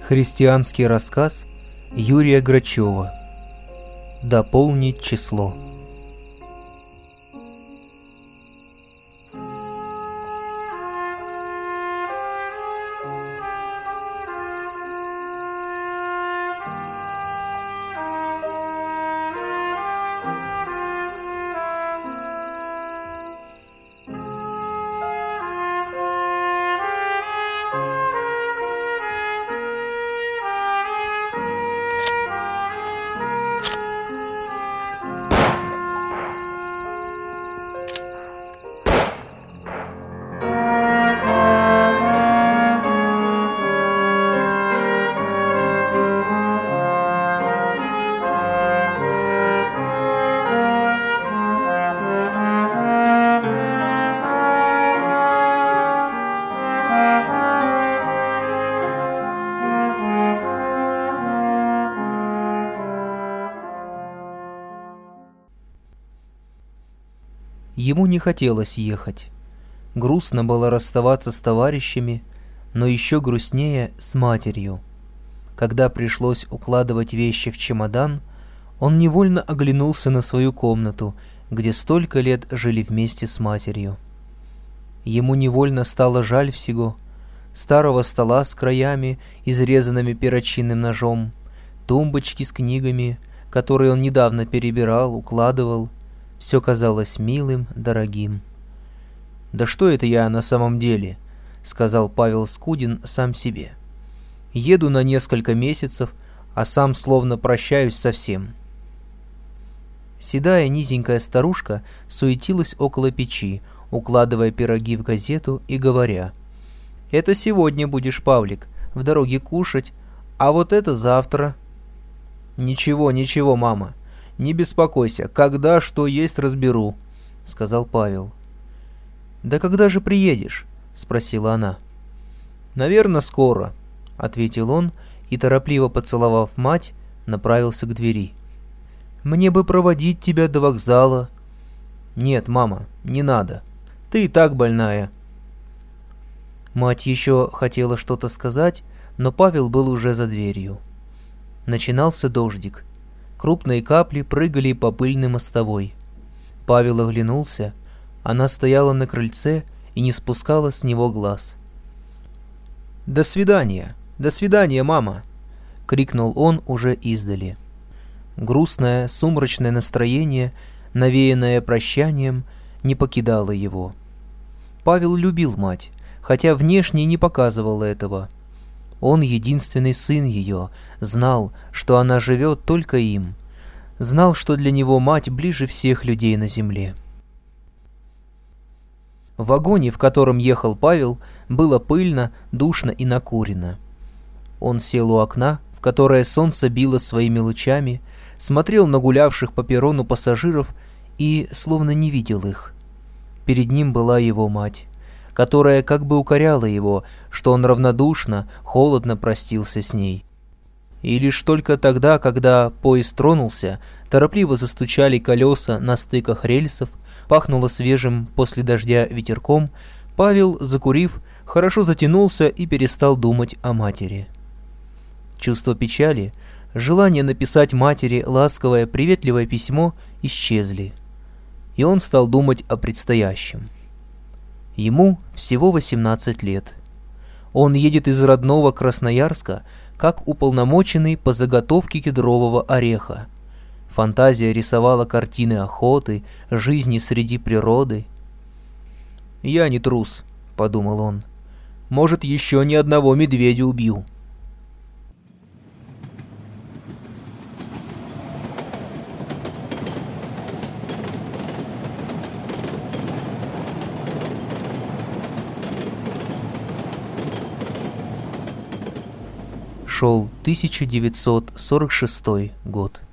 Христианский рассказ Юрия Грачева. Дополнить число. Ему не хотелось ехать. Грустно было расставаться с товарищами, но еще грустнее с матерью. Когда пришлось укладывать вещи в чемодан, он невольно оглянулся на свою комнату, где столько лет жили вместе с матерью. Ему невольно стало жаль всего: старого стола с краями, изрезанными перочинным ножом, тумбочки с книгами, которые он недавно перебирал, укладывал. Все казалось милым, дорогим. «Да что это я на самом деле?» — сказал Павел Скудин сам себе. «Еду на несколько месяцев, а сам словно прощаюсь совсем». Седая низенькая старушка суетилась около печи, укладывая пироги в газету и говоря: «Это сегодня будешь, Павлик, в дороге кушать, а вот это завтра». «Ничего, ничего, мама. Не беспокойся, когда что есть, разберу», — сказал Павел. «Да когда же приедешь?» — спросила она. «Наверное, скоро», — ответил он и, торопливо поцеловав мать, направился к двери. «Мне бы проводить тебя до вокзала». «Нет, мама, не надо. Ты и так больная». Мать еще хотела что-то сказать, но Павел был уже за дверью. Начинался дождик. Крупные капли прыгали по пыльной мостовой. Павел оглянулся. Она стояла на крыльце и не спускала с него глаз. «До свидания! До свидания, мама!» — крикнул он уже издали. Грустное, сумрачное настроение, навеянное прощанием, не покидало его. Павел любил мать, хотя внешне не показывал этого. Он единственный сын ее, знал, что она живет только им. Знал, что для него мать ближе всех людей на земле. В вагоне, в котором ехал Павел, было пыльно, душно и накурено. Он сел у окна, в которое солнце било своими лучами, смотрел на гулявших по перрону пассажиров и словно не видел их. Перед ним была его мать, которая как бы укоряла его, что он равнодушно, холодно простился с ней. И лишь только тогда, когда поезд тронулся, торопливо застучали колеса на стыках рельсов, пахнуло свежим после дождя ветерком, Павел, закурив, хорошо затянулся и перестал думать о матери. Чувство печали, желание написать матери ласковое, приветливое письмо исчезли, и он стал думать о предстоящем. Ему всего 18 лет. Он едет из родного Красноярска, как уполномоченный по заготовке кедрового ореха. Фантазия рисовала картины охоты, жизни среди природы. «Я не трус», — подумал он. «Может, еще ни одного медведя убью». Шел 1946 год.